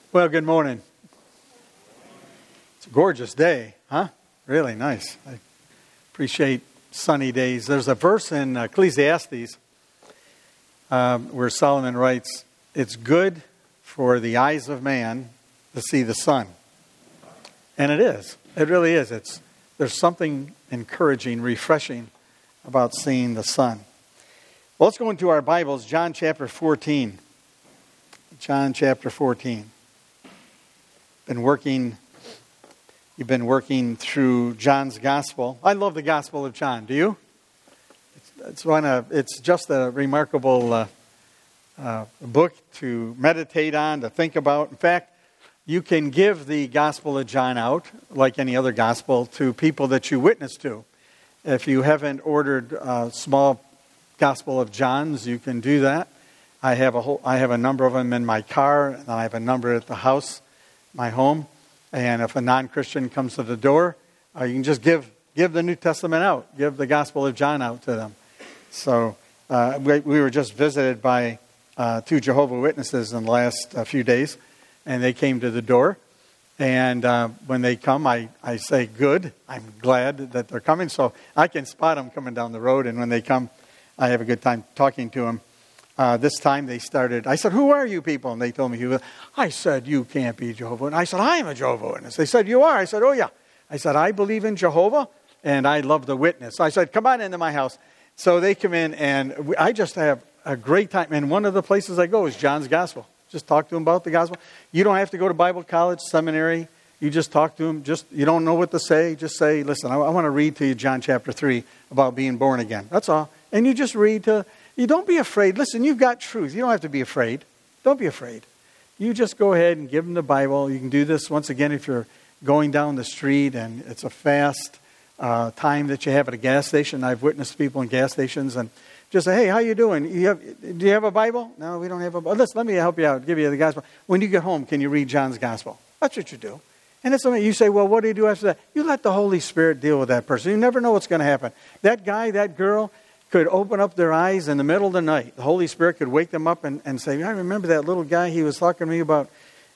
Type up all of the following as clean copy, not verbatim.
Well, good morning. It's a gorgeous day, huh? Really nice. I appreciate sunny days. There's a verse in Ecclesiastes where Solomon writes, "It's good for the eyes of man to see the sun." And it is. It really is. There's something encouraging, refreshing about seeing the sun. Well, let's go into our Bibles, John chapter 14. John chapter 14. You've been working through John's Gospel. I love the Gospel of John. Do you? It's just a remarkable book to meditate on, to think about. In fact, you can give the Gospel of John out, like any other Gospel, to people that you witness to. If you haven't ordered a small Gospel of John's, you can do that. I have a number of them in my car, and I have a number at the house, my home. And if a non-Christian comes to the door, you can just give the New Testament out, give the Gospel of John out to them. So we were just visited by 2 Jehovah's Witnesses in the last few days, and they came to the door. And when they come, I say, good, I'm glad that they're coming. So I can spot them coming down the road, and when they come, I have a good time talking to them. This time they started, I said, "Who are you people?" And they told me who. I said, "You can't be Jehovah." And I said, "I am a Jehovah Witness." They said, "You are?" I said, "Oh yeah." I said, "I believe in Jehovah and I love the witness." So I said, "Come on into my house." So they come in and I just have a great time. And one of the places I go is John's Gospel. Just talk to them about the Gospel. You don't have to go to Bible college, seminary. You just talk to them. You don't know what to say. Just say, "Listen, I want to read to you John chapter 3 about being born again." That's all. And you just read to... You don't be afraid. Listen, you've got truth. You don't have to be afraid. Don't be afraid. You just go ahead and give them the Bible. You can do this once again if you're going down the street and it's a fast time that you have at a gas station. I've witnessed people in gas stations and just say, "Hey, how you doing? Do you have a Bible?" "No, we don't have a Bible." "Listen, let me help you out. Give you the Gospel. When you get home, can you read John's Gospel?" That's what you do. And it's something you say, "Well, what do you do after that?" You let the Holy Spirit deal with that person. You never know what's going to happen. That guy, that girl could open up their eyes in the middle of the night. The Holy Spirit could wake them up and say, "I remember that little guy, he was talking to me about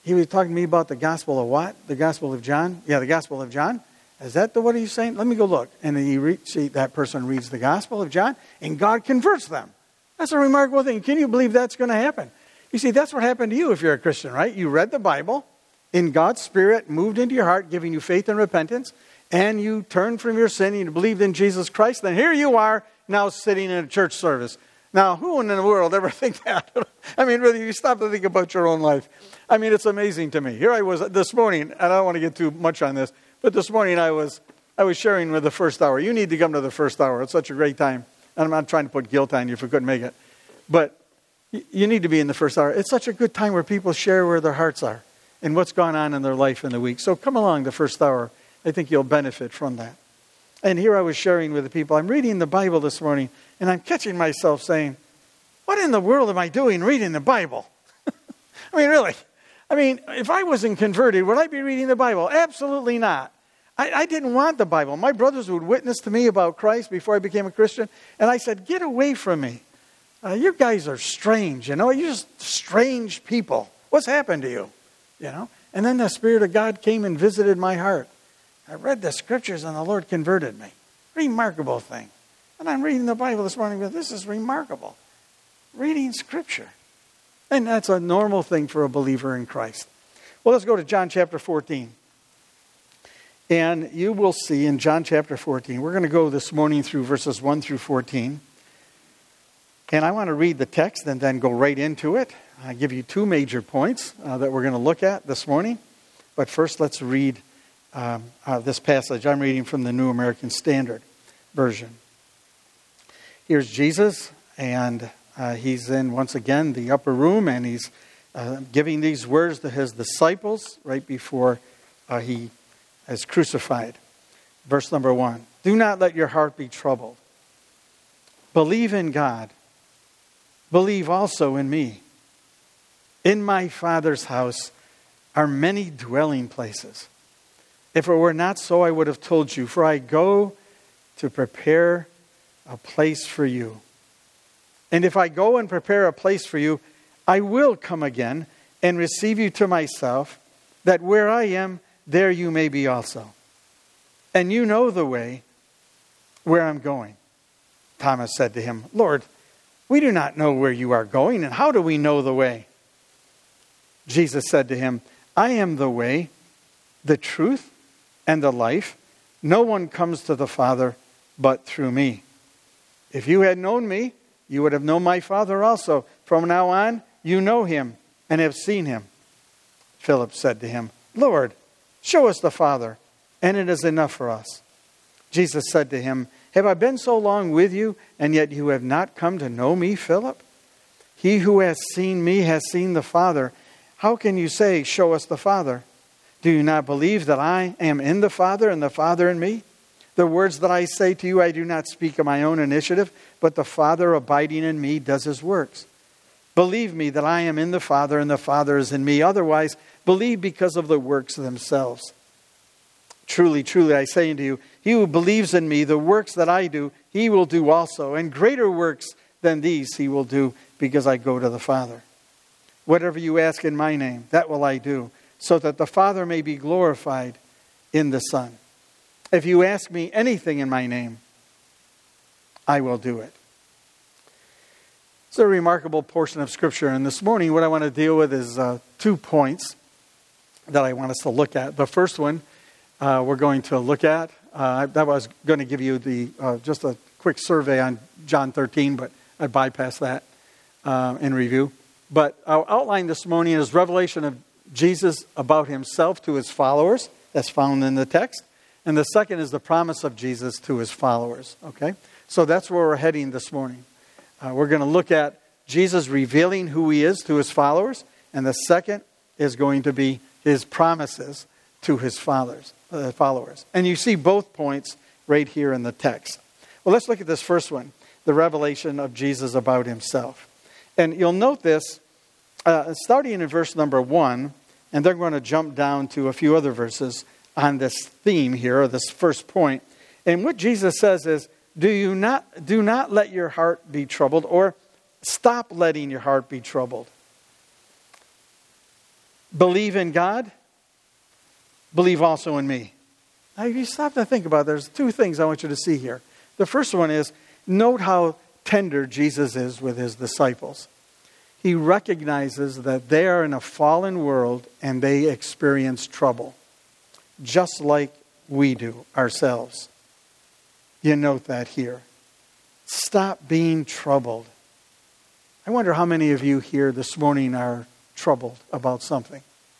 the Gospel of what? The Gospel of John?" "Yeah, the Gospel of John. Is that what he's saying? Let me go look." And then that person reads the Gospel of John, and God converts them. That's a remarkable thing. Can you believe that's going to happen? You see, that's what happened to you if you're a Christian, right? You read the Bible, and God's Spirit moved into your heart, giving you faith and repentance, and you turned from your sin, and you believed in Jesus Christ. Then here you are, now sitting in a church service. Now, who in the world ever think that? I mean, really, you stop to think about your own life. I mean, it's amazing to me. Here I was this morning, and I don't want to get too much on this, but this morning I was sharing with the first hour. You need to come to the first hour. It's such a great time. And I'm not trying to put guilt on you if you couldn't make it. But you need to be in the first hour. It's such a good time where people share where their hearts are and what's gone on in their life in the week. So come along the first hour. I think you'll benefit from that. And here I was sharing with the people. I'm reading the Bible this morning, and I'm catching myself saying, "What in the world am I doing reading the Bible?" I mean, really. I mean, if I wasn't converted, would I be reading the Bible? Absolutely not. I didn't want the Bible. My brothers would witness to me about Christ before I became a Christian, and I said, "Get away from me. You guys are strange, you know. You're just strange people. What's happened to you?" You know. And then the Spirit of God came and visited my heart. I read the Scriptures and the Lord converted me. Remarkable thing. And I'm reading the Bible this morning, but this is remarkable. Reading Scripture. And that's a normal thing for a believer in Christ. Well, let's go to John chapter 14. And you will see in John chapter 14, we're going to go this morning through verses 1 through 14. And I want to read the text and then go right into it. I give you 2 major points that we're going to look at this morning. But first, let's read this passage. I'm reading from the New American Standard Version. Here's Jesus, and he's in, once again, the upper room, and he's giving these words to his disciples right before he is crucified. Verse number 1. "Do not let your heart be troubled. Believe in God. Believe also in me. In my Father's house are many dwelling places. If it were not so, I would have told you, for I go to prepare a place for you. And if I go and prepare a place for you, I will come again and receive you to myself, that where I am, there you may be also. And you know the way where I'm going. Thomas said to him, Lord, we do not know where you are going, and how do we know the way? Jesus said to him, I am the way, the truth, and the life. No one comes to the Father but through me. If you had known me, you would have known my Father also. From now on, you know him and have seen him. Philip said to him, Lord, show us the Father, and it is enough for us. Jesus said to him, have I been so long with you, and yet you have not come to know me, Philip? He who has seen me has seen the Father. How can you say, show us the Father? Do you not believe that I am in the Father and the Father in me? The words that I say to you, I do not speak of my own initiative, but the Father abiding in me does his works. Believe me that I am in the Father and the Father is in me. Otherwise, believe because of the works themselves. Truly, truly, I say unto you, he who believes in me, the works that I do, he will do also. And greater works than these he will do, because I go to the Father. Whatever you ask in my name, that will I do, so that the Father may be glorified in the Son. If you ask me anything in my name, I will do it. It's a remarkable portion of Scripture. And this morning, what I want to deal with is 2 points that I want us to look at. The first one we're going to look at, that was going to give you just a quick survey on John 13, but I bypassed that in review. But our outline this morning is revelation of Jesus about himself to his followers. That's found in the text. And the second is the promise of Jesus to his followers. Okay? So that's where we're heading this morning. We're going to look at Jesus revealing who he is to his followers. And the second is going to be his promises to his followers. And you see both points right here in the text. Well, let's look at this first one, the revelation of Jesus about himself. And you'll note this starting in verse number 1, and then we're going to jump down to a few other verses on this theme here, or this first point. And what Jesus says is, do not let your heart be troubled, or stop letting your heart be troubled. Believe in God, believe also in me. Now, if you stop to think about it, there's 2 things I want you to see here. The first one is, note how tender Jesus is with his disciples. He recognizes that they are in a fallen world and they experience trouble, just like we do ourselves. You note that here. Stop being troubled. I wonder how many of you here this morning are troubled about something.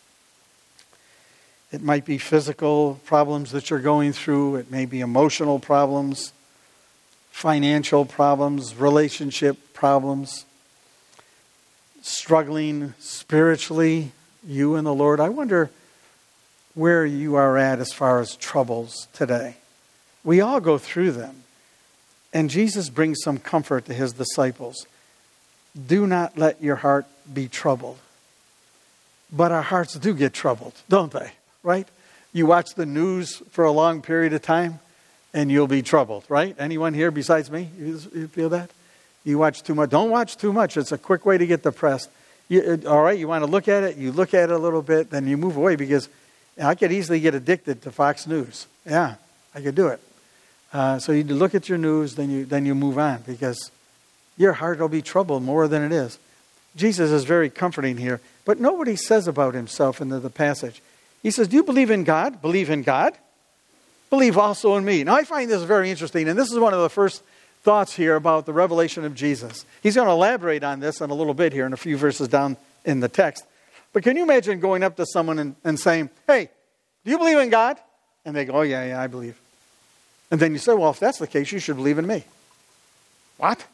It might be physical problems that you're going through. It may be emotional problems, financial problems, relationship problems, struggling spiritually, you and the Lord. I wonder where you are at as far as troubles today. We all go through them. And Jesus brings some comfort to his disciples. Do not let your heart be troubled. But our hearts do get troubled, don't they? Right? You watch the news for a long period of time and you'll be troubled, right? Anyone here besides me? You feel that? You watch too much. Don't watch too much. It's a quick way to get depressed. All right, you want to look at it. You look at it a little bit, then you move away, because I could easily get addicted to Fox News. Yeah, I could do it. So you look at your news, then you move on, because your heart will be troubled more than it is. Jesus is very comforting here. But note what he says about himself in the passage. He says, do you believe in God? Believe in God. Believe also in me. Now, I find this very interesting, and this is one of the first thoughts here about the revelation of Jesus. He's going to elaborate on this in a little bit here in a few verses down in the text. But can you imagine going up to someone and saying, hey, do you believe in God? And they go, oh, yeah, I believe. And then you say, well, if that's the case, you should believe in me. What?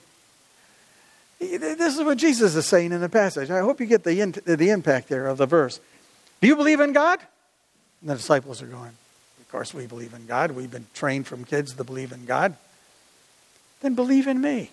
This is what Jesus is saying in the passage. I hope you get the impact there of the verse. Do you believe in God? And the disciples are going, of course we believe in God. We've been trained from kids to believe in God. Then believe in me.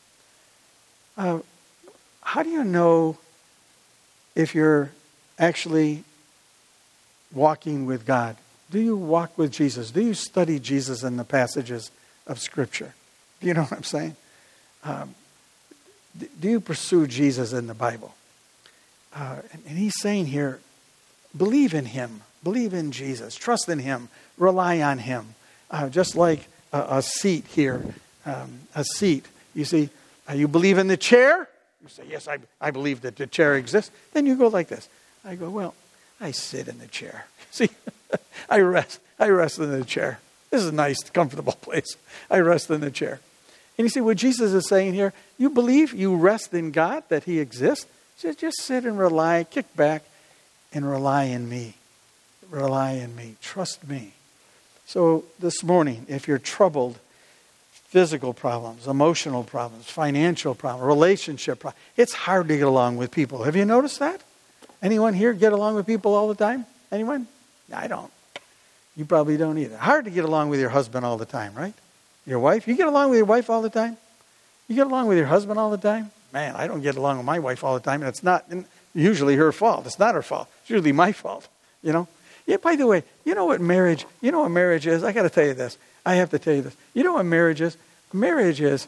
How do you know if you're actually walking with God? Do you walk with Jesus? Do you study Jesus in the passages of Scripture? Do you know what I'm saying? Do you pursue Jesus in the Bible? And he's saying here, believe in him. Believe in Jesus. Trust in him. Rely on him. Just like a seat here. A seat. You see, you believe in the chair? You say, yes, I believe that the chair exists. Then you go like this. I go, well, I sit in the chair. See, I rest in the chair. This is a nice, comfortable place. I rest in the chair. And you see what Jesus is saying here? You believe, you rest in God, that he exists. Just sit and rely, kick back, and rely in me. Rely in me. Trust me. So this morning, if you're troubled, physical problems, emotional problems, financial problems, relationship problems, it's hard to get along with people. Have you noticed that? Anyone here get along with people all the time? Anyone? I don't. You probably don't either. Hard to get along with your husband all the time, right? Your wife? You get along with your wife all the time? You get along with your husband all the time? Man, I don't get along with my wife all the time, and it's not usually her fault. It's not her fault. It's usually my fault, you know? Yeah, by the way, you know what marriage is? I got to tell you this. I have to tell you this. You know what marriage is? Marriage is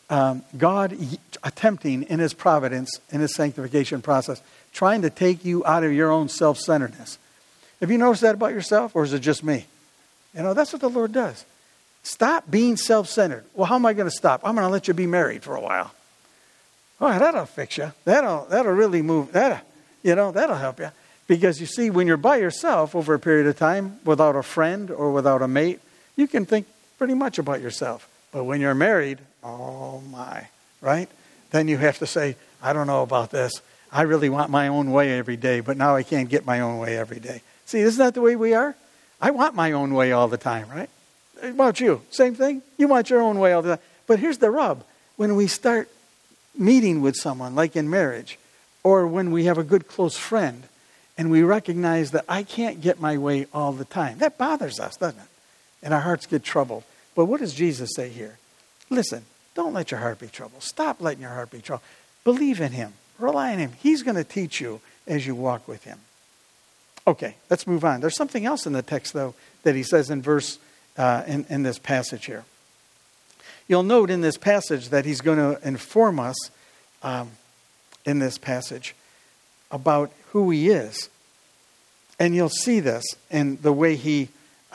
God attempting in his providence, in his sanctification process, trying to take you out of your own self-centeredness. Have you noticed that about yourself, or is it just me? You know, that's what the Lord does. Stop being self-centered. Well, how am I going to stop? I'm going to let you be married for a while. Oh, that'll fix you. That'll really move. That'll help you. Because you see, when you're by yourself over a period of time, without a friend or without a mate, you can think pretty much about yourself. But when you're married, oh my, right? Then you have to say, I don't know about this. I really want my own way every day, but now I can't get my own way every day. See, isn't that the way we are? I want my own way all the time, right? How about you? Same thing? You want your own way all the time. But here's the rub. When we start meeting with someone, like in marriage, or when we have a good close friend, and we recognize that I can't get my way all the time, that bothers us, doesn't it? And our hearts get troubled. But what does Jesus say here? Listen, don't let your heart be troubled. Stop letting your heart be troubled. Believe in him. Rely on him. He's going to teach you as you walk with him. Okay, let's move on. There's something else in the text, though, that he says in in this passage here. You'll note in this passage that he's going to inform us in this passage about who he is. And you'll see this in the way he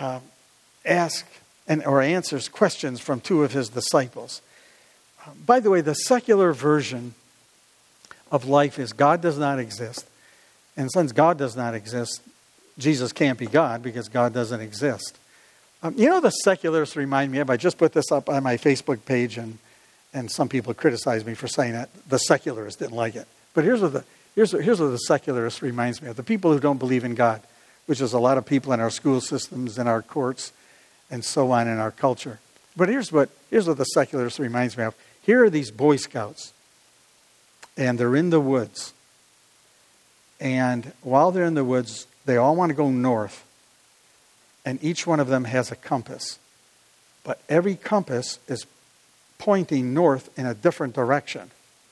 asks or answers questions from two of his disciples. By the way, the secular version of life is God does not exist. And since God does not exist, Jesus can't be God because God doesn't exist. You know, the secularists remind me of, I just put this up on my Facebook page, and some people criticize me for saying that. The secularists didn't like it. But here's what the secularist reminds me of. The people who don't believe in God, which is a lot of people in our school systems, in our courts, and so on in our culture. But here's what the secularist reminds me of. Here are these Boy Scouts, and they're in the woods. And while they're in the woods, they all want to go north. And each one of them has a compass. But every compass is pointing north in a different direction.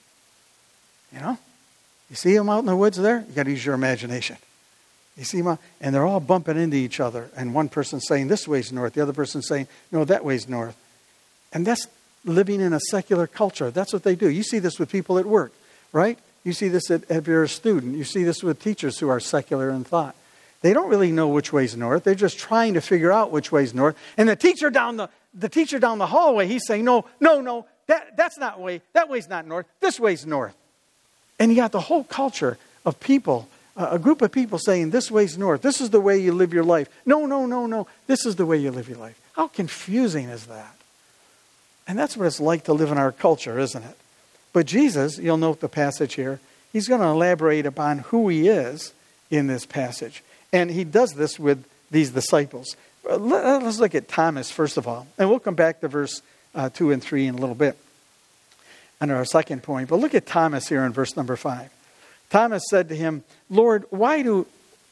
You know? You see them out in the woods there? You got to use your imagination. You see them out? And they're all bumping into each other. And one person's saying, this way's north. The other person's saying, no, that way's north. And that's living in a secular culture. That's what they do. You see this with people at work, right? You see this if you're a student. You see this with teachers who are secular in thought. They don't really know which way's north. They're just trying to figure out which way's north. And the teacher down the hallway, he's saying, no, that's not way. That way's not north. This way's north. And you got the whole culture of people, a group of people saying, this way's north. This is the way you live your life. No. This is the way you live your life. How confusing is that? And that's what it's like to live in our culture, isn't it? But Jesus, you'll note the passage here, he's going to elaborate upon who he is in this passage. And he does this with these disciples. Let's look at Thomas, first of all. And we'll come back to verse 2 and 3 in a little bit under our second point. But look at Thomas here in verse number 5. Thomas said to him, Lord, we do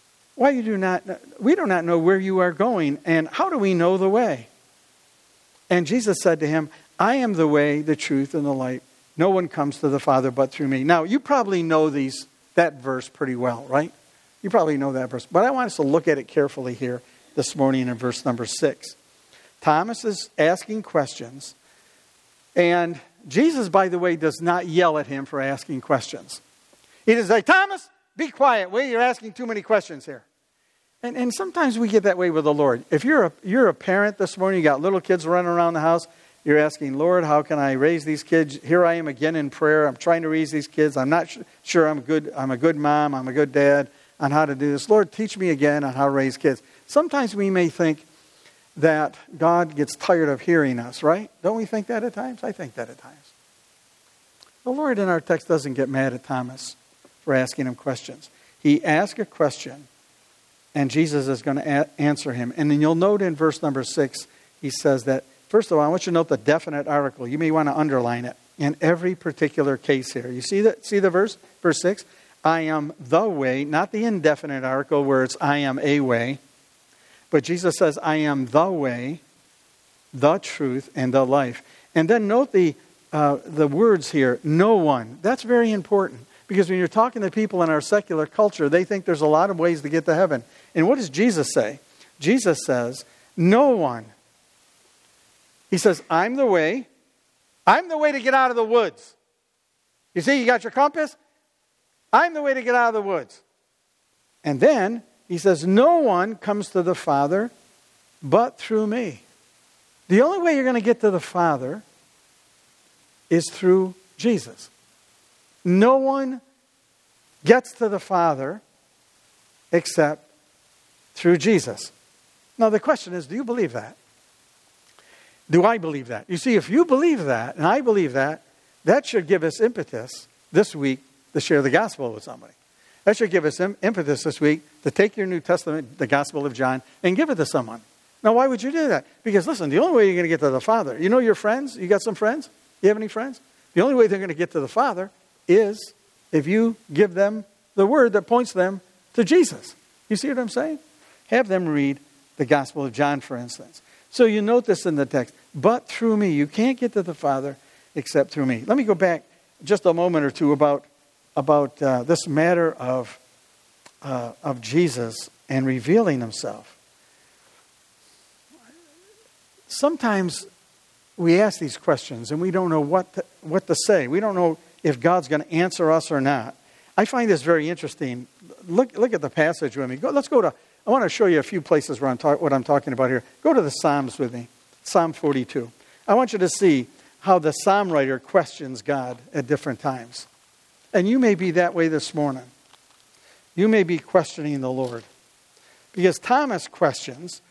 not know where you are going, and how do we know the way? And Jesus said to him, I am the way, the truth, and the light. No one comes to the Father but through me. Now, you probably know that verse pretty well, right? You probably know that verse. But I want us to look at it carefully here this morning in verse number 6. Thomas is asking questions. And Jesus, by the way, does not yell at him for asking questions. He doesn't say, Thomas, be quiet, will you? You're asking too many questions here. And sometimes we get that way with the Lord. If you're a parent this morning, you got little kids running around the house, you're asking, Lord, how can I raise these kids? Here I am again in prayer. I'm trying to raise these kids. I'm not sure I'm a good mom, I'm a good dad on how to do this. Lord, teach me again on how to raise kids. Sometimes we may think that God gets tired of hearing us, right? Don't we think that at times? I think that at times. The Lord in our text doesn't get mad at Thomas for asking him questions. He asked a question, and Jesus is going to answer him. And then you'll note in verse number 6, he says that, first of all, I want you to note the definite article. You may want to underline it in every particular case here. You see the verse? Verse 6? I am the way, not the indefinite article where it's I am a way. But Jesus says, I am the way, the truth, and the life. And then note the words here, no one. That's very important. Because when you're talking to people in our secular culture, they think there's a lot of ways to get to heaven. And what does Jesus say? Jesus says, no one. He says, I'm the way. I'm the way to get out of the woods. You see, you got your compass? I'm the way to get out of the woods. And then he says, no one comes to the Father but through me. The only way you're going to get to the Father is through Jesus. No one gets to the Father except through Jesus. Now the question is, do you believe that? Do I believe that? You see, if you believe that, and I believe that, that should give us impetus this week to share the gospel with somebody. That should give us impetus this week to take your New Testament, the Gospel of John, and give it to someone. Now, why would you do that? Because, listen, the only way you're going to get to the Father, you know your friends? You got some friends? You have any friends? The only way they're going to get to the Father is if you give them the word that points them to Jesus. You see what I'm saying? Have them read the Gospel of John, for instance. So you note this in the text. But through me. You can't get to the Father except through me. Let me go back just a moment or two about this matter of Jesus and revealing himself. Sometimes we ask these questions and we don't know what to say. We don't know if God's going to answer us or not. I find this very interesting. Look at the passage with me. Let's go to. I want to show you a few places where what I'm talking about here. Go to the Psalms with me. Psalm 42. I want you to see how the psalm writer questions God at different times. And you may be that way this morning. You may be questioning the Lord. Because Thomas questions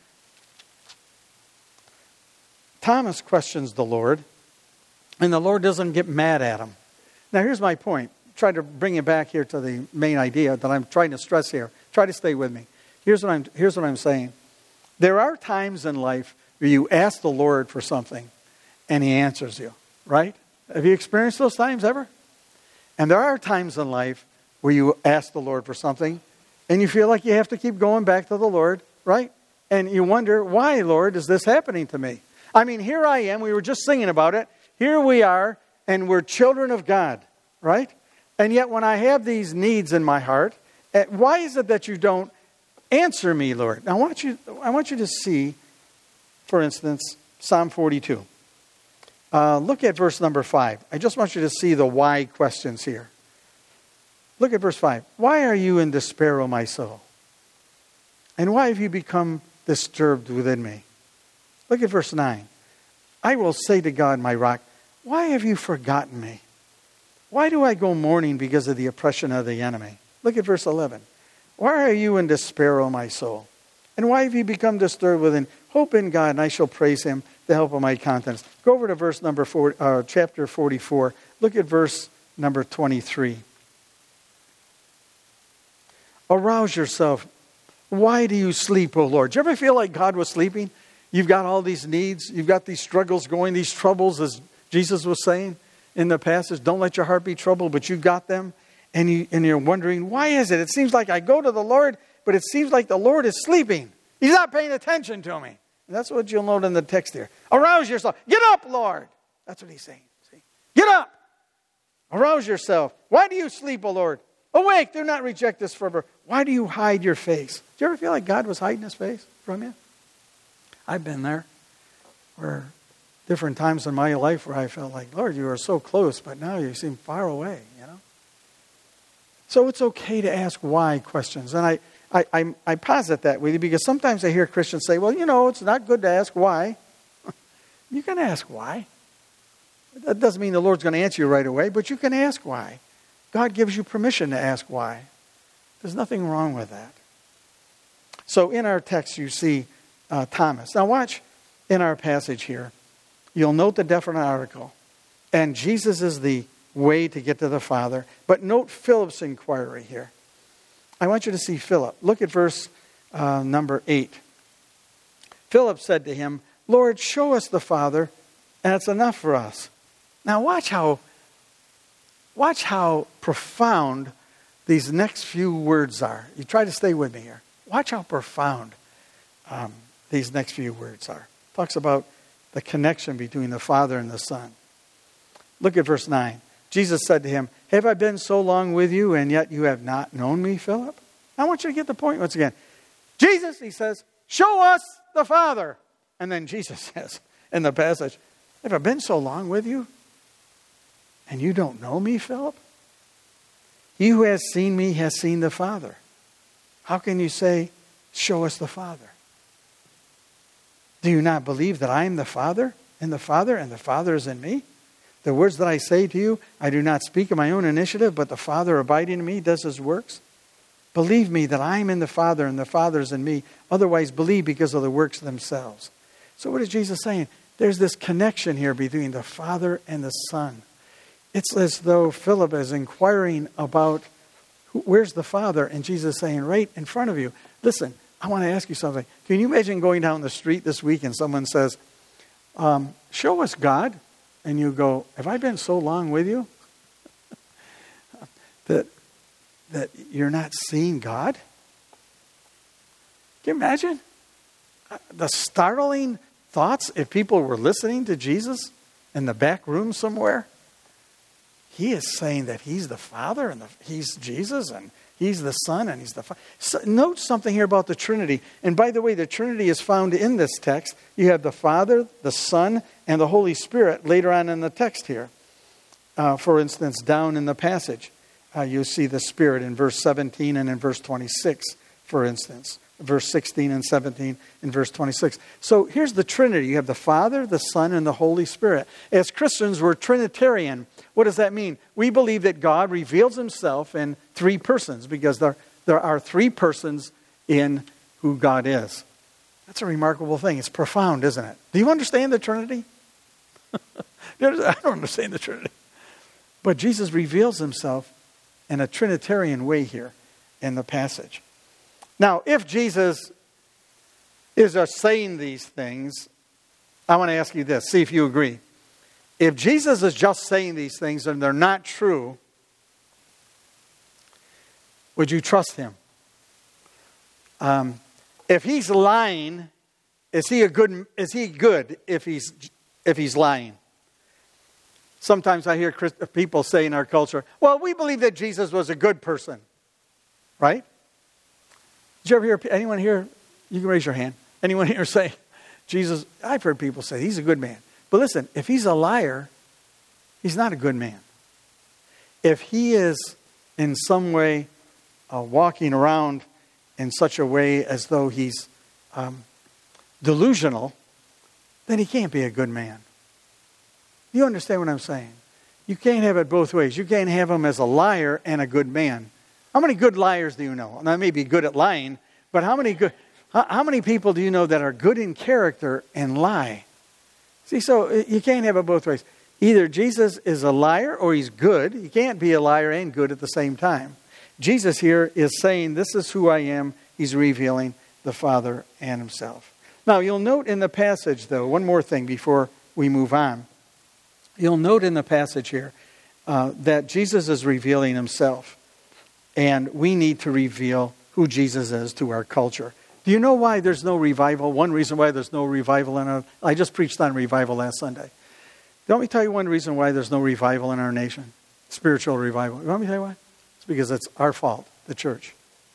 the Lord, and the Lord doesn't get mad at him. Now here's my point. Try to bring it back here to the main idea that I'm trying to stress here. Try to stay with me. Here's what I'm saying. There are times in life where you ask the Lord for something and he answers you, right? Have you experienced those times ever? And there are times in life where you ask the Lord for something and you feel like you have to keep going back to the Lord, right? And you wonder, why, Lord, is this happening to me? I mean, here I am. We were just singing about it. Here we are, and we're children of God, right? And yet when I have these needs in my heart, why is it that you don't answer me, Lord? Now, I want you to see, for instance, Psalm 42. Look at verse number 5. I just want you to see the why questions here. Look at verse 5. Why are you in despair, O my soul? And why have you become disturbed within me? Look at verse 9. I will say to God, my rock, why have you forgotten me? Why do I go mourning because of the oppression of the enemy? Look at verse 11. Why are you in despair, O my soul? And why have you become disturbed within? Hope in God, and I shall praise him, the help of my countenance. Go over to verse number 4, chapter 44. Look at verse number 23. Arouse yourself. Why do you sleep, O Lord? Do you ever feel like God was sleeping? You've got all these needs. You've got these struggles going, these troubles, as Jesus was saying in the passage. Don't let your heart be troubled, but you've got them. And you're wondering, why is it? It seems like I go to the Lord, but it seems like the Lord is sleeping. He's not paying attention to me. And that's what you'll note in the text here. Arouse yourself. Get up, Lord. That's what he's saying. See? Get up. Arouse yourself. Why do you sleep, O Lord? Awake. Do not reject this forever. Why do you hide your face? Do you ever feel like God was hiding his face from you? I've been there. Where different times in my life where I felt like, Lord, you are so close, but now you seem far away, you know. So it's okay to ask why questions. And I posit that with you because sometimes I hear Christians say, well, it's not good to ask why. You can ask why. That doesn't mean the Lord's going to answer you right away, but you can ask why. God gives you permission to ask why. There's nothing wrong with that. So in our text you see Thomas. Now watch in our passage here. You'll note the definite article. And Jesus is the way to get to the Father. But note Philip's inquiry here. I want you to see Philip. Look at verse number 8. Philip said to him, Lord, show us the Father, and it's enough for us. Now watch how profound these next few words are. You try to stay with me here. Watch how profound these next few words are. Talks about the connection between the Father and the Son. Look at verse 9. Jesus said to him, have I been so long with you, and yet you have not known me, Philip? I want you to get the point once again. Jesus, he says, show us the Father. And then Jesus says in the passage, have I been so long with you, and you don't know me, Philip? He who has seen me has seen the Father. How can you say, show us the Father? Do you not believe that I am the Father, and the Father is in me? The words that I say to you, I do not speak of my own initiative, but the Father abiding in me does his works. Believe me that I am in the Father and the Father is in me. Otherwise, believe because of the works themselves. So what is Jesus saying? There's this connection here between the Father and the Son. It's as though Philip is inquiring about where's the Father, and Jesus is saying right in front of you, listen, I want to ask you something. Can you imagine going down the street this week and someone says, show us God? And you go, have I been so long with you that you're not seeing God? Can you imagine the startling thoughts if people were listening to Jesus in the back room somewhere? He is saying that he's the Father and he's Jesus and he's the Son and he's the Father. So, note something here about the Trinity. And by the way, the Trinity is found in this text. You have the Father, the Son, and the Holy Spirit later on in the text here. For instance, down in the passage, you see the Spirit in verse 17 and in verse 26, for instance. Verse 16 and 17 in verse 26. So here's the Trinity. You have the Father, the Son, and the Holy Spirit. As Christians, we're Trinitarian. What does that mean? We believe that God reveals himself in three persons because there are three persons in who God is. That's a remarkable thing. It's profound, isn't it? Do you understand the Trinity? I don't understand the Trinity. But Jesus reveals himself in a Trinitarian way here in the passage. Now, if Jesus is just saying these things, I want to ask you this. See if you agree. If Jesus is just saying these things and they're not true, would you trust him? If he's lying, is he good if he's lying? Sometimes I hear people say in our culture, well, we believe that Jesus was a good person. Right? Did you ever hear anyone here? You can raise your hand. Anyone here say, Jesus, I've heard people say he's a good man. But listen, if he's a liar, he's not a good man. If he is in some way walking around in such a way as though he's delusional, then he can't be a good man. You understand what I'm saying? You can't have it both ways. You can't have him as a liar and a good man. How many good liars do you know? Now, maybe good at lying, but how many people do you know that are good in character and lie? See, so you can't have it both ways. Either Jesus is a liar or he's good. He can't be a liar and good at the same time. Jesus here is saying, this is who I am. He's revealing the Father and himself. Now, you'll note in the passage, though, one more thing before we move on. You'll note in the passage here that Jesus is revealing himself. And we need to reveal who Jesus is to our culture. Do you know why there's no revival? One reason why there's no revival I just preached on revival last Sunday. Let me tell you one reason why there's no revival in our nation. Spiritual revival. You want me to tell you why? It's because it's our fault, the church.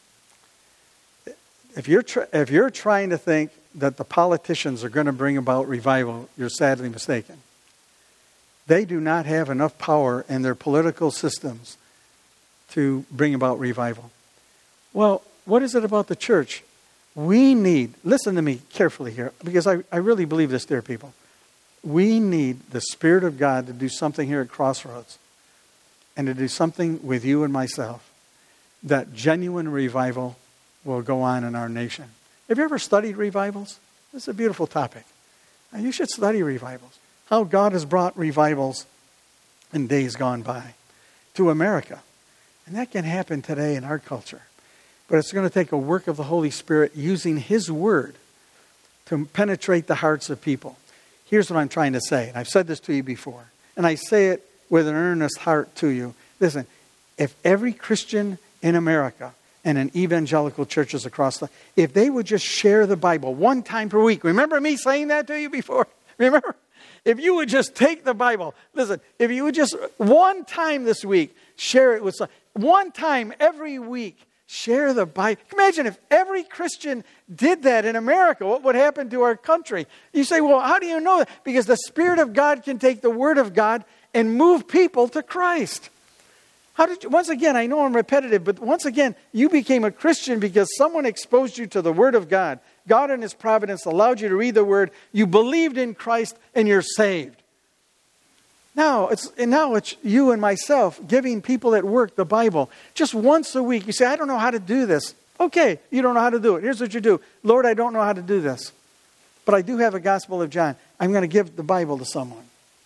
If you're trying to think that the politicians are going to bring about revival, you're sadly mistaken. They do not have enough power in their political systems to bring about revival. Well, what is it about the church? We need, listen to me carefully here, because I really believe this, dear people. We need the Spirit of God to do something here at Crossroads and to do something with you and myself, that genuine revival will go on in our nation. Have you ever studied revivals? This is a beautiful topic. You should study revivals. How God has brought revivals in days gone by to America. And that can happen today in our culture. But it's going to take a work of the Holy Spirit using His Word to penetrate the hearts of people. Here's what I'm trying to say. And I've said this to you before. And I say it with an earnest heart to you. Listen, if every Christian in America and in evangelical churches across if they would just share the Bible one time per week. Remember me saying that to you before? Remember? If you would just take the Bible, listen, if you would just one time this week, share it with someone. One time every week, share the Bible. Imagine if every Christian did that in America, what would happen to our country? You say, well, how do you know that? Because the Spirit of God can take the Word of God and move people to Christ. Once again, I know I'm repetitive, but once again, you became a Christian because someone exposed you to the Word of God. God in His providence allowed you to read the Word. You believed in Christ and you're saved. Now it's you and myself giving people at work the Bible just once a week. You say, I don't know how to do this. Okay, you don't know how to do it. Here's what you do. Lord, I don't know how to do this, but I do have a Gospel of John. I'm going to give the Bible to someone.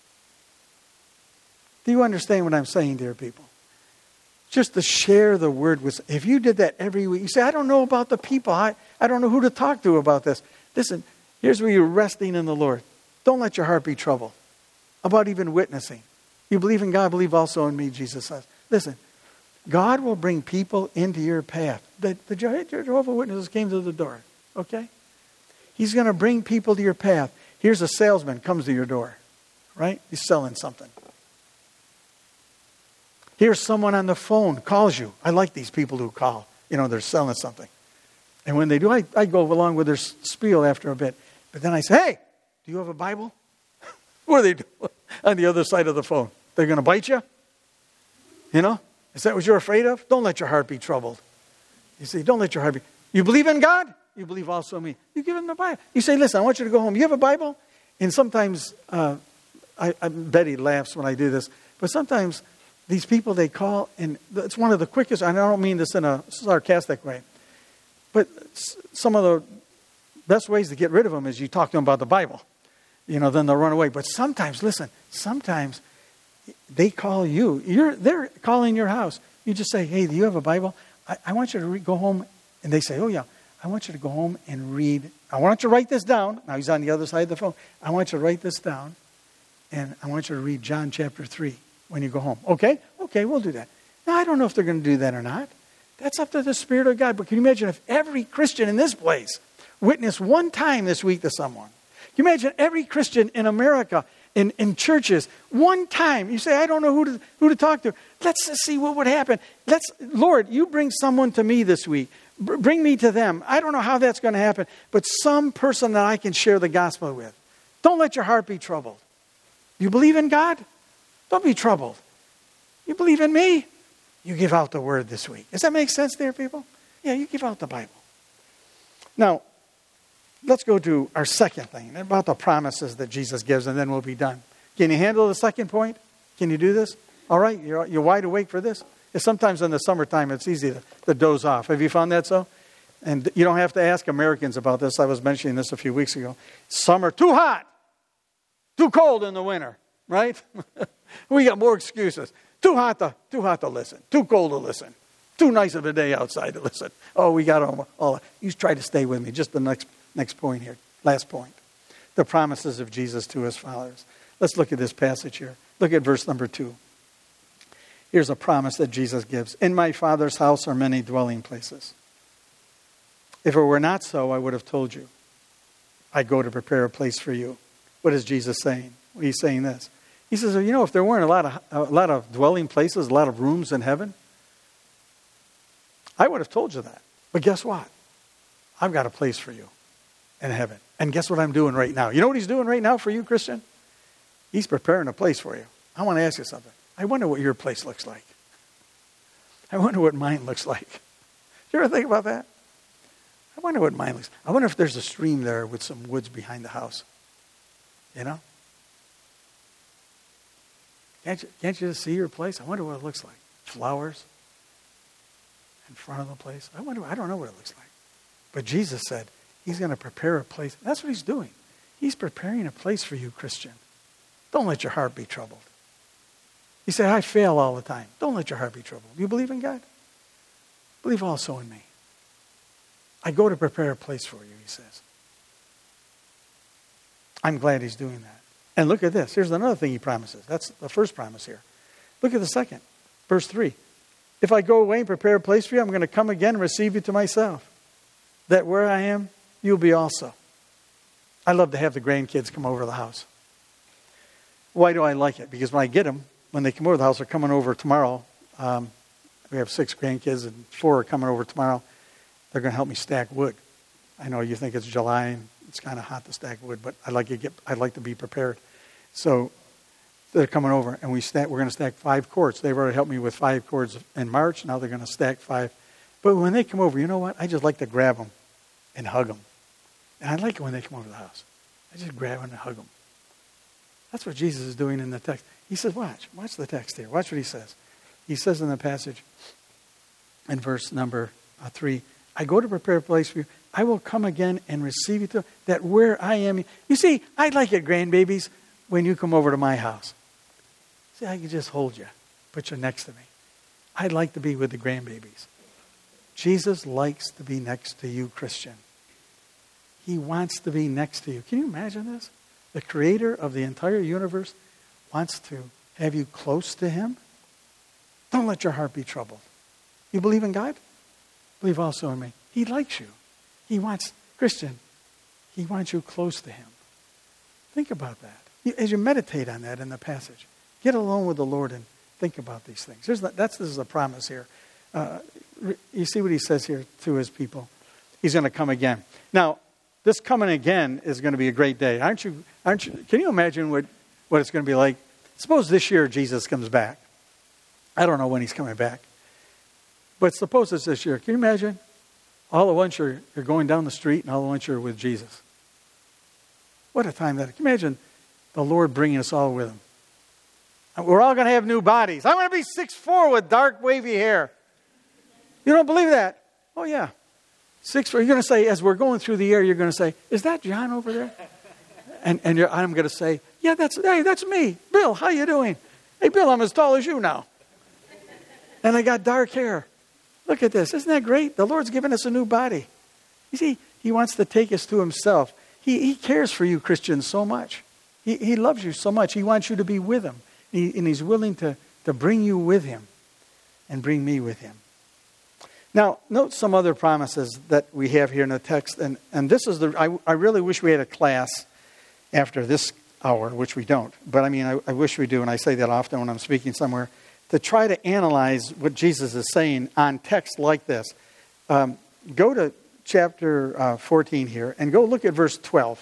Do you understand what I'm saying, dear people? Just to share the Word with. If you did that every week, you say, I don't know about the people. I don't know who to talk to about this. Listen, here's where you're resting in the Lord. Don't let your heart be troubled about even witnessing. You believe in God, believe also in me, Jesus says. Listen, God will bring people into your path. The Jehovah's Witnesses came to the door, okay? He's going to bring people to your path. Here's a salesman comes to your door, right? He's selling something. Here's someone on the phone, calls you. I like these people who call. They're selling something. And when they do, I go along with their spiel after a bit. But then I say, hey, do you have a Bible? What are they doing on the other side of the phone? They're going to bite you? Is that what you're afraid of? Don't let your heart be troubled. You say, don't let your heart be. You believe in God? You believe also in me. You give them the Bible. You say, listen, I want you to go home. You have a Bible? And sometimes, Betty laughs when I do this, but sometimes these people, they call, and it's one of the quickest, and I don't mean this in a sarcastic way, but some of the best ways to get rid of them is you talk to them about the Bible. Then they'll run away. But sometimes, listen, sometimes they call you. They're calling your house. You just say, hey, do you have a Bible? I want you to go home. And they say, oh, yeah, I want you to go home and read. I want you to write this down. Now, he's on the other side of the phone. I want you to write this down, and I want you to read John chapter 3 when you go home. Okay? Okay, we'll do that. Now, I don't know if they're going to do that or not. That's up to the Spirit of God. But can you imagine if every Christian in this place witnessed one time this week to someone? Can you imagine every Christian in America, in churches, one time? You say, I don't know who to talk to. Let's see what would happen. Lord, you bring someone to me this week. Bring me to them. I don't know how that's going to happen, but some person that I can share the gospel with. Don't let your heart be troubled. You believe in God? Don't be troubled. You believe in me? You give out the word this week. Does that make sense there, people? Yeah, you give out the Bible. Now, let's go to our second thing, about the promises that Jesus gives, and then we'll be done. Can you handle the second point? Can you do this? All right, you're wide awake for this? Sometimes in the summertime, it's easy to doze off. Have you found that so? And you don't have to ask Americans about this. I was mentioning this a few weeks ago. Summer, too hot. Too cold in the winter, right? We got more excuses. Too hot to listen. Too cold to listen. Too nice of a day outside to listen. Oh, we got all. You try to stay with me. Just the next point here. Last point. The promises of Jesus to his followers. Let's look at this passage here. Look at verse number 2. Here's a promise that Jesus gives. In my Father's house are many dwelling places. If it were not so, I would have told you. I go to prepare a place for you. What is Jesus saying? He's saying this. He says, if there weren't a lot of dwelling places, a lot of rooms in heaven, I would have told you that. But guess what? I've got a place for you in heaven. And guess what I'm doing right now? You know what he's doing right now for you, Christian? He's preparing a place for you. I want to ask you something. I wonder what your place looks like. I wonder what mine looks like. You ever think about that? I wonder what mine looks like. I wonder if there's a stream there with some woods behind the house. You know? Can't you just see your place? I wonder what it looks like. Flowers in front of the place. I don't know what it looks like. But Jesus said he's going to prepare a place. That's what he's doing. He's preparing a place for you, Christian. Don't let your heart be troubled. You say, I fail all the time. Don't let your heart be troubled. You believe in God? Believe also in me. I go to prepare a place for you, he says. I'm glad he's doing that. And look at this. Here's another thing he promises. That's the first promise here. Look at the second. Verse 3. If I go away and prepare a place for you, I'm going to come again and receive you to myself, that where I am, you'll be also. I love to have the grandkids come over to the house. Why do I like it? Because when I get them, when they come over to the house, they're coming over tomorrow. We have 6 grandkids and 4 are coming over tomorrow. They're going to help me stack wood. I know you think it's July and it's kind of hot to stack wood, but I'd like to be prepared. So they're coming over and we're going to stack 5 cords. They've already helped me with 5 cords in March. Now they're going to stack 5. But when they come over, you know what? I just like to grab them and hug them. And I like it when they come over to the house. I just grab them and hug them. That's what Jesus is doing in the text. He says, watch the text here. Watch what he says. He says in the passage in verse number 3, I go to prepare a place for you. I will come again and receive you to that where I am. You see, I like it, grandbabies, when you come over to my house. See, I can just hold you, put you next to me. I'd like to be with the grandbabies. Jesus likes to be next to you, Christian. He wants to be next to you. Can you imagine this? The creator of the entire universe wants to have you close to him. Don't let your heart be troubled. You believe in God? Believe also in me. He likes you. He wants, Christian, he wants you close to him. Think about that. As you meditate on that in the passage, get alone with the Lord and think about these things. This is a promise here. You see what he says here to his people. He's going to come again. Now, this coming again is going to be a great day. Aren't you? Can you imagine what it's going to be like? Suppose this year Jesus comes back. I don't know when he's coming back. But suppose it's this year. Can you imagine? All at once you're going down the street and all at once you're with Jesus. What a time that is. Can you imagine the Lord bringing us all with him? And we're all going to have new bodies. I'm going to be 6'4" with dark wavy hair. You don't believe that? Oh yeah. 6'4". You're going to say, as we're going through the air, you're going to say, is that John over there? And I'm going to say, yeah, that's me. Bill, how you doing? Hey, Bill, I'm as tall as you now. And I got dark hair. Look at this. Isn't that great? The Lord's given us a new body. You see, he wants to take us to himself. He cares for you, Christians, so much. He loves you so much. He wants you to be with him. And he's willing to bring you with him and bring me with him. Now, note some other promises that we have here in the text. And this is I really wish we had a class after this hour, which we don't. But I mean, I wish we do. And I say that often when I'm speaking somewhere. To try to analyze what Jesus is saying on text like this. Go to chapter 14 here and go look at verse 12.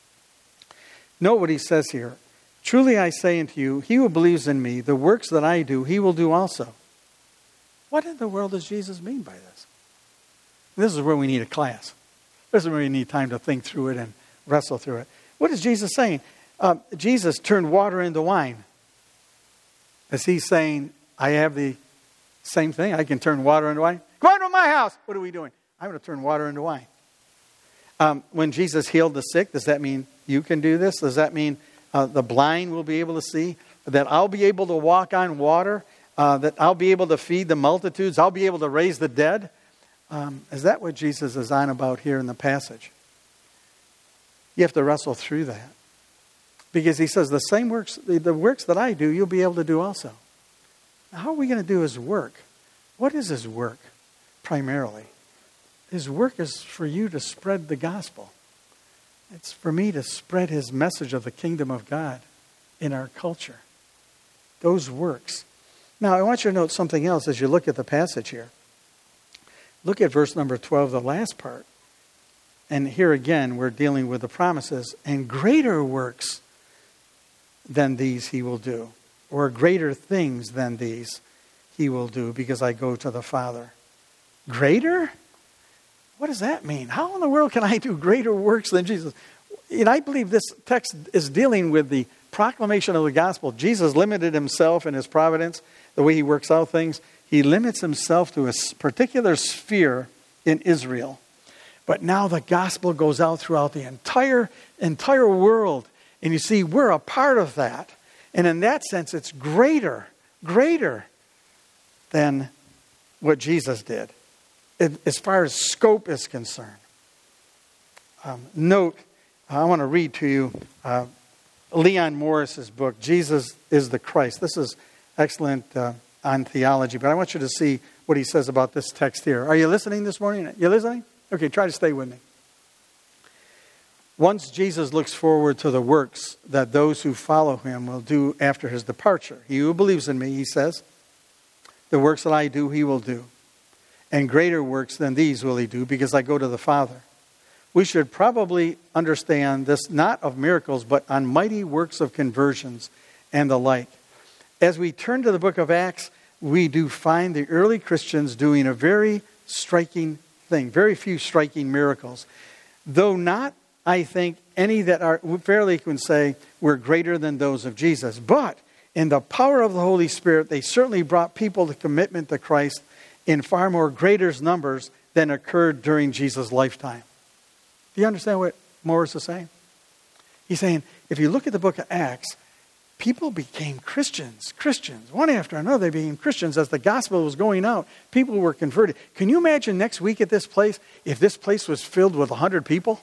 Note what he says here. Truly I say unto you, he who believes in me, the works that I do, he will do also. What in the world does Jesus mean by this? This is where we need a class. This is where we need time to think through it and wrestle through it. What is Jesus saying? Jesus turned water into wine. Is he saying, I have the same thing? I can turn water into wine? Go into my house. What are we doing? I'm going to turn water into wine. When Jesus healed the sick, does that mean you can do this? Does that mean the blind will be able to see? That I'll be able to walk on water? That I'll be able to feed the multitudes? I'll be able to raise the dead? Is that what Jesus is on about here in the passage? You have to wrestle through that. Because he says the same works, the works that I do, you'll be able to do also. Now, how are we going to do his work? What is his work, primarily? His work is for you to spread the gospel. It's for me to spread his message of the kingdom of God in our culture. Those works. Now, I want you to note something else as you look at the passage here. Look at verse number 12, the last part. And here again, we're dealing with the promises. And greater works than these he will do, or greater things than these he will do, because I go to the Father. Greater? What does that mean? How in the world can I do greater works than Jesus? And I believe this text is dealing with the proclamation of the gospel. Jesus limited himself in his providence, the way he works out things. He limits himself to a particular sphere in Israel. But now the gospel goes out throughout the entire world. And you see, we're a part of that. And in that sense, it's greater than what Jesus did, as far as scope is concerned. Note, I want to read to you Leon Morris's book, Jesus is the Christ. This is excellent on theology, but I want you to see what he says about this text here. Are you listening this morning? You listening? Okay, try to stay with me. Once Jesus looks forward to the works that those who follow him will do after his departure. He who believes in me, he says, the works that I do, he will do. And greater works than these will he do, because I go to the Father. We should probably understand this not of miracles, but on mighty works of conversions and the like. As we turn to the book of Acts, we do find the early Christians doing a very striking thing, very few striking miracles. Though not, I think, any that are fairly can say were greater than those of Jesus. But in the power of the Holy Spirit, they certainly brought people to commitment to Christ in far more greater numbers than occurred during Jesus' lifetime. Do you understand what Morris is saying? He's saying, if you look at the book of Acts, people became Christians, one after another. They became Christians as the gospel was going out. People were converted. Can you imagine next week at this place, if this place was filled with 100 people?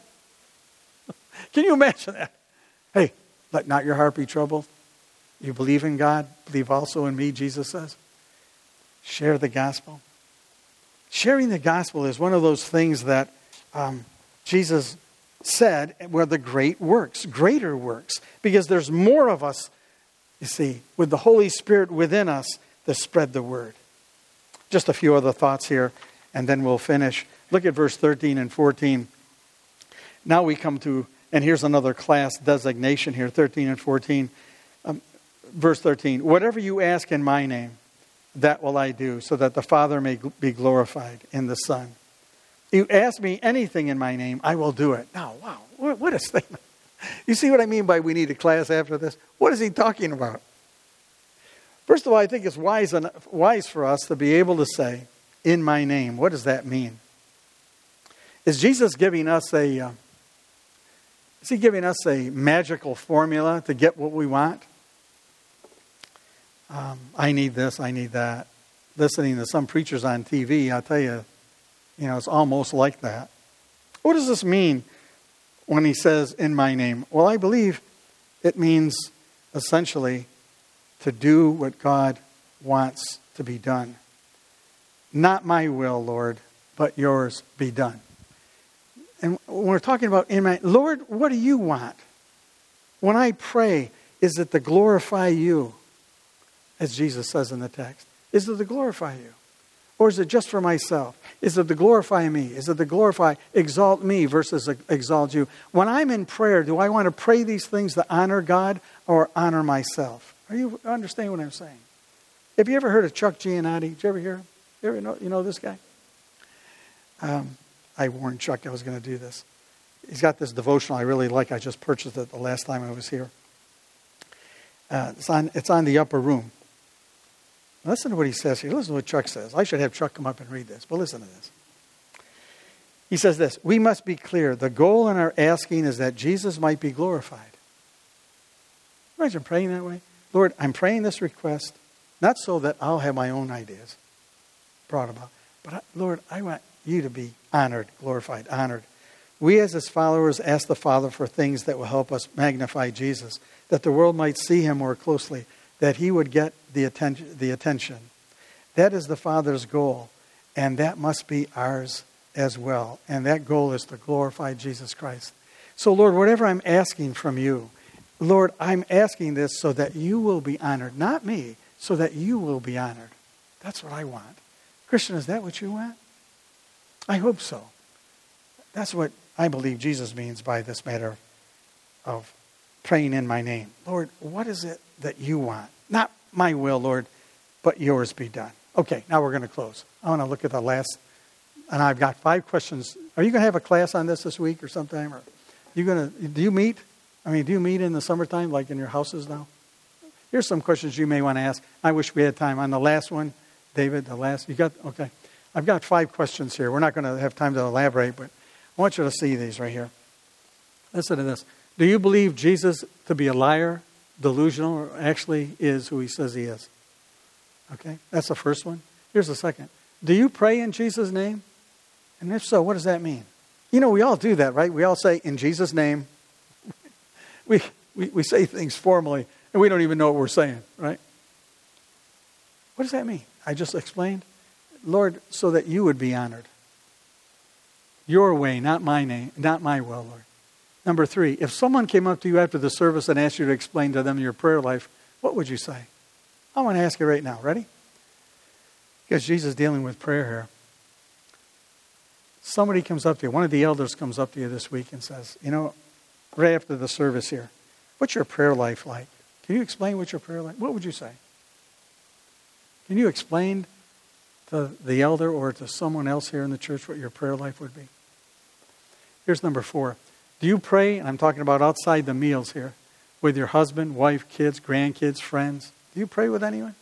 Can you imagine that? Hey, let not your heart be troubled. You believe in God, believe also in me, Jesus says. Share the gospel. Sharing the gospel is one of those things that Jesus said were the great works, greater works, because there's more of us, you see, with the Holy Spirit within us to spread the word. Just a few other thoughts here, and then we'll finish. Look at verse 13 and 14. Now we come to, and here's another class designation here, 13 and 14. Verse 13, whatever you ask in my name, that will I do, so that the Father may be glorified in the Son. You ask me anything in my name, I will do it. Now, wow, what a statement. You see what I mean by we need a class after this? What is he talking about? First of all, I think it's wise for us to be able to say, in my name. What does that mean? Is Jesus giving us a magical formula to get what we want? I need this, I need that. Listening to some preachers on TV, I'll tell you, it's almost like that. What does this mean when he says, in my name? Well, I believe it means essentially to do what God wants to be done. Not my will, Lord, but yours be done. And when we're talking about in my, Lord, what do you want? When I pray, is it to glorify you? As Jesus says in the text. Is it to glorify you? Or is it just for myself? Is it to glorify me? Is it to exalt me versus exalt you? When I'm in prayer, do I want to pray these things to honor God or honor myself? Are you understanding what I'm saying? Have you ever heard of Chuck Giannotti? Did you ever hear him? You ever know this guy? I warned Chuck I was going to do this. He's got this devotional I really like. I just purchased it the last time I was here. It's on the upper room. Listen to what he says here. Listen to what Chuck says. I should have Chuck come up and read this, but listen to this. He says this, we must be clear. The goal in our asking is that Jesus might be glorified. Imagine praying that way. Lord, I'm praying this request, not so that I'll have my own ideas brought about, but Lord, I want you to be honored, glorified, honored. We as his followers ask the Father for things that will help us magnify Jesus, that the world might see him more closely, that he would get the attention. That is the Father's goal, and that must be ours as well. And that goal is to glorify Jesus Christ. So, Lord, whatever I'm asking from you, Lord, I'm asking this so that you will be honored, not me, so that you will be honored. That's what I want. Christian, is that what you want? I hope so. That's what I believe Jesus means by this matter of praying in my name. Lord, what is it that you want? Not my will, Lord, but yours be done. Okay, now we're going to close. I want to look at the last, and I've got 5 questions. Are you going to have a class on this week or sometime? Or do you meet? I mean, do you meet in the summertime, like in your houses now? Here's some questions you may want to ask. I wish we had time. On the last one, David, okay. I've got 5 questions here. We're not going to have time to elaborate, but I want you to see these right here. Listen to this. Do you believe Jesus to be a liar, delusional, or actually is who he says he is? Okay, that's the first one. Here's the second. Do you pray in Jesus' name? And if so, what does that mean? You know, we all do that, right? We all say, in Jesus' name. We say things formally, and we don't even know what we're saying, right? What does that mean? I just explained. Lord, so that you would be honored. Your way, not my name, not my will, Lord. Number 3, if someone came up to you after the service and asked you to explain to them your prayer life, what would you say? I want to ask you right now. Ready? Because Jesus is dealing with prayer here. Somebody comes up to you. One of the elders comes up to you this week and says, you know, right after the service here, what's your prayer life like? Can you explain what your prayer life? What would you say? Can you explain to the elder or to someone else here in the church what your prayer life would be? Here's number 4. Do you pray, and I'm talking about outside the meals here, with your husband, wife, kids, grandkids, friends? Do you pray with anyone?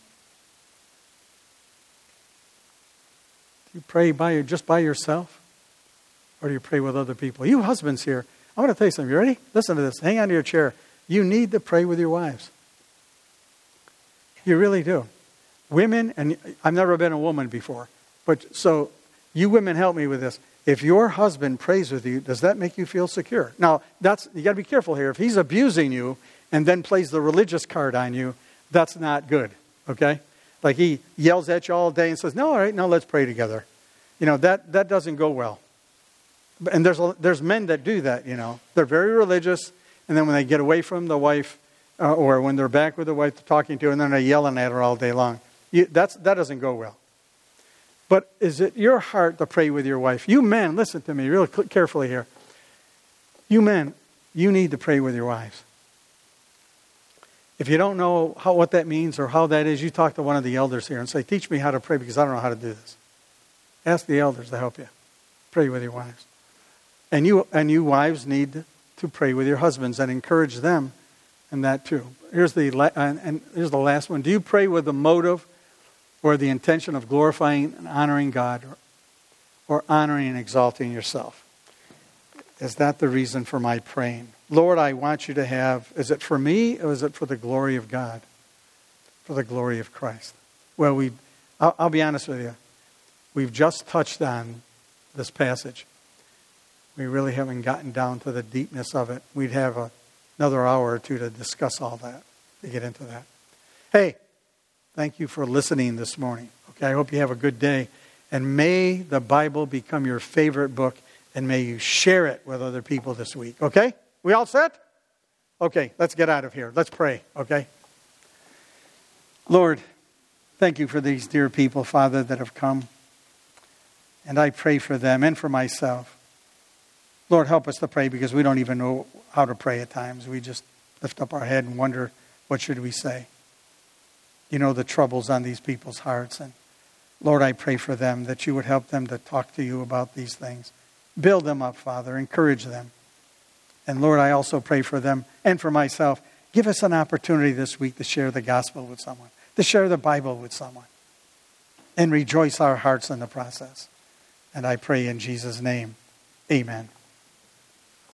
Do you pray just by yourself? Or do you pray with other people? You husbands here, I want to tell you something. You ready? Listen to this. Hang on to your chair. You need to pray with your wives. You really do. Women, and I've never been a woman before, but so you women help me with this. If your husband prays with you, does that make you feel secure? Now, you got to be careful here. If he's abusing you and then plays the religious card on you, that's not good, okay? Like he yells at you all day and says, no, all right, now let's pray together. You know, that doesn't go well. And there's men that do that, you know. They're very religious, and then when they get away from the wife, or when they're back with the wife they're talking to, and then they're yelling at her all day long. That doesn't go well. But is it your heart to pray with your wife? You men, listen to me real carefully here. You men, you need to pray with your wives. If you don't know what that means or how that is, you talk to one of the elders here and say, teach me how to pray because I don't know how to do this. Ask the elders to help you. Pray with your wives. And you wives need to pray with your husbands and encourage them in that too. Here's the last one. Do you pray with the motive or the intention of glorifying and honoring God or honoring and exalting yourself? Is that the reason for my praying? Lord, I want you to have, is it for me or is it for the glory of God? For the glory of Christ? Well, I'll be honest with you. We've just touched on this passage. We really haven't gotten down to the deepness of it. We'd have another hour or 2 to discuss all that, to get into that. Hey, thank you for listening this morning. Okay, I hope you have a good day. And may the Bible become your favorite book, and may you share it with other people this week. Okay? We all set? Okay, let's get out of here. Let's pray, okay? Lord, thank you for these dear people, Father, that have come. And I pray for them and for myself. Lord, help us to pray because we don't even know how to pray at times. We just lift up our head and wonder, what should we say? You know the troubles on these people's hearts. And Lord, I pray for them that you would help them to talk to you about these things. Build them up, Father. Encourage them. And Lord, I also pray for them and for myself. Give us an opportunity this week to share the gospel with someone, to share the Bible with someone, and rejoice our hearts in the process. And I pray in Jesus' name, amen.